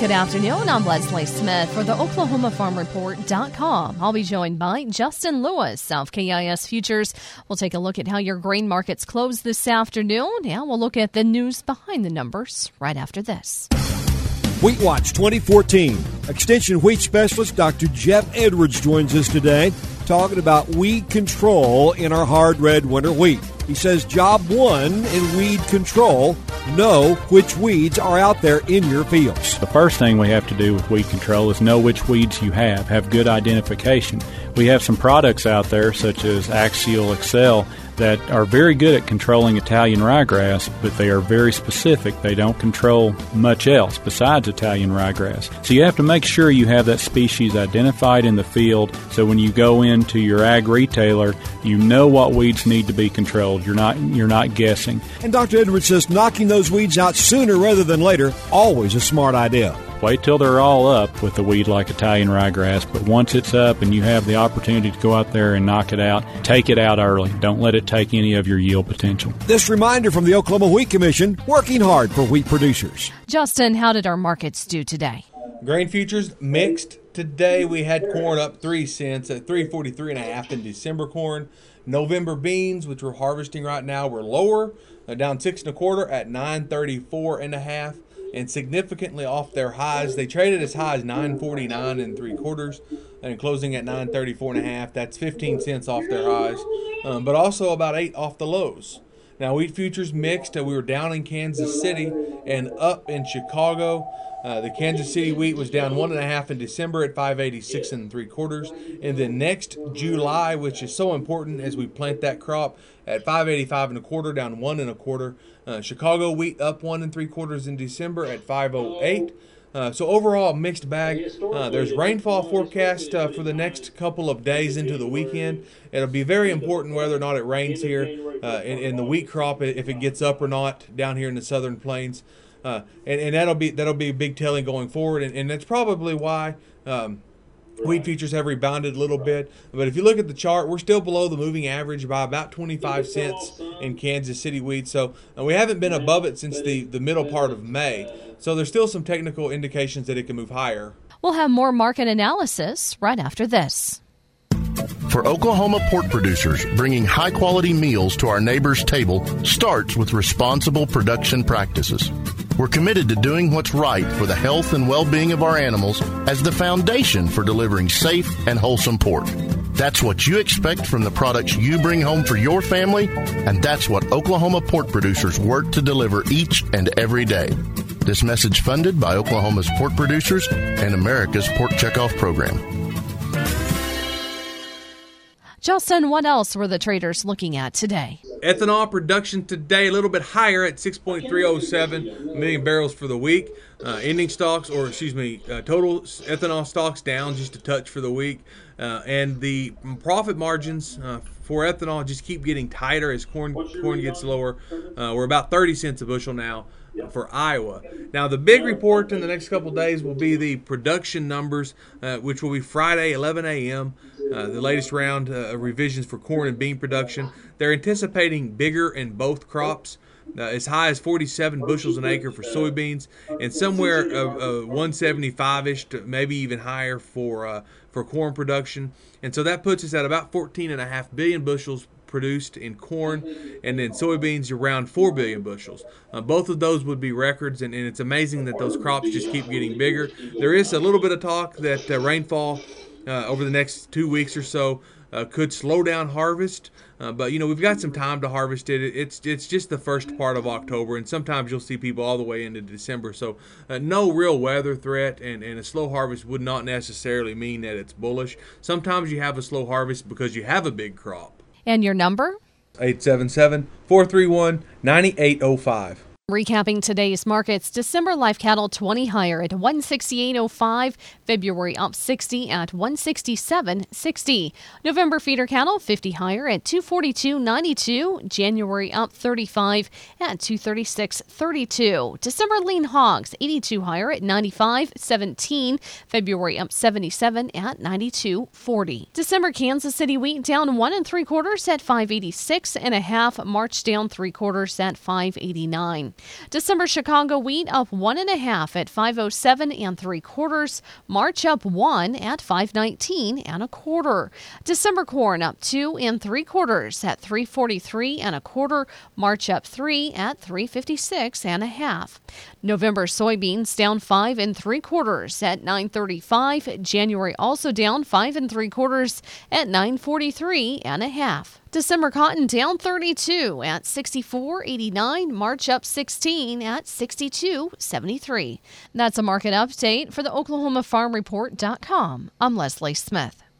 Good afternoon. I'm Leslie Smith for the OklahomaFarmReport.com. I'll be joined by Justin Lewis, South KIS Futures. We'll take a look at how your grain markets close this afternoon, and we'll look at the news behind the numbers right after this. Wheat Watch 2014. Extension wheat specialist Dr. Jeff Edwards joins us today talking about weed control in our hard red winter wheat. He says job one in weed control, know which weeds are out there in your fields. The first thing we have to do with weed control is know which weeds you have good identification. We have some products out there such as Axial Excel that are very good at controlling Italian ryegrass, but they are very specific. They don't control much else besides Italian ryegrass. So you have to make sure you have that species identified in the field so when you go into your ag retailer, you know what weeds need to be controlled. You're not guessing. And Dr. Edwards says knocking those weeds out sooner rather than later, always a smart idea. Wait till they're all up with a weed like Italian ryegrass, but once it's up and you have the opportunity to go out there and knock it out, take it out early. Don't let it take any of your yield potential. This reminder from the Oklahoma Wheat Commission, working hard for wheat producers. Justin, how did our markets do today? Grain futures mixed. Today we had corn up 3 cents at $3.43.5 in December corn. November beans, which we're harvesting right now, were lower, down 6 1/4 at $9.34.5. And significantly off their highs. They traded as high as $9.49 3/4 and closing at $9.34.5. That's 15 cents off their highs, but also about 8 off the lows. Now, wheat futures mixed. We were down in Kansas City and up in Chicago. The Kansas City wheat was down 1.5 in December at $5.86 3/4, and then next July, which is so important as we plant that crop, at $5.85 1/4, down 1 1/4. Chicago wheat up 1 3/4 in December at $5.08. So overall, mixed bag. There's rainfall forecast for the next couple of days into the weekend. It'll be very important whether or not it rains here in the wheat crop, if it gets up or not down here in the southern plains. And that'll be big telling going forward, and that's probably why wheat futures have rebounded a little bit. But if you look at the chart, we're still below the moving average by about 25 cents in Kansas City wheat. So we haven't been above it since the middle part of May. So there's still some technical indications that it can move higher. We'll have more market analysis right after this. For Oklahoma pork producers, bringing high-quality meals to our neighbors' table starts with responsible production practices. We're committed to doing what's right for the health and well-being of our animals as the foundation for delivering safe and wholesome pork. That's what you expect from the products you bring home for your family, and that's what Oklahoma pork producers work to deliver each and every day. This message funded by Oklahoma's pork producers and America's Pork Checkoff Program. Justin, what else were the traders looking at today? Ethanol production today a little bit higher at 6.307 million barrels for the week. Total ethanol stocks down just a touch for the week. And the profit margins for ethanol just keep getting tighter as corn gets lower. We're about 30 cents a bushel now for Iowa. Now, the big report in the next couple of days will be the production numbers, which will be Friday, 11 a.m., the latest round of revisions for corn and bean production. They're anticipating bigger in both crops, as high as 47 bushels an acre for soybeans, and somewhere 175-ish to maybe even higher for corn production. And so that puts us at about 14.5 billion bushels produced in corn, and then soybeans around 4 billion bushels. Both of those would be records, and it's amazing that those crops just keep getting bigger. There is a little bit of talk that rainfall over the next 2 weeks or so could slow down harvest, but we've got some time to harvest it. It's just the first part of October, and sometimes you'll see people all the way into December. So no real weather threat, and a slow harvest would not necessarily mean that it's bullish. Sometimes you have a slow harvest because you have a big crop. And your number? 877-431-9805. Recapping today's markets, December live cattle 20 higher at 168.05, February up 60 at 167.60. November feeder cattle 50 higher at 242.92, January up 35 at 236.32. December lean hogs 82 higher at 95.17, February up 77 at 92.40. December Kansas City wheat down 1 3/4 at 586.5, March down 3/4 at 589. $1.14. December Chicago wheat up 1.5 at $5.07 3/4. March up 1 at $5.19 1/4. December corn up 2 3/4 at $3.43 1/4. March up 3 at $3.56 1/2. November soybeans down 5 3/4 at $9.35. January also down 5 3/4 at $9.43 1/2. December cotton down 32 at $64.89. March up 16 at $62.73. That's a market update for the OklahomaFarmReport.com. I'm Leslie Smith.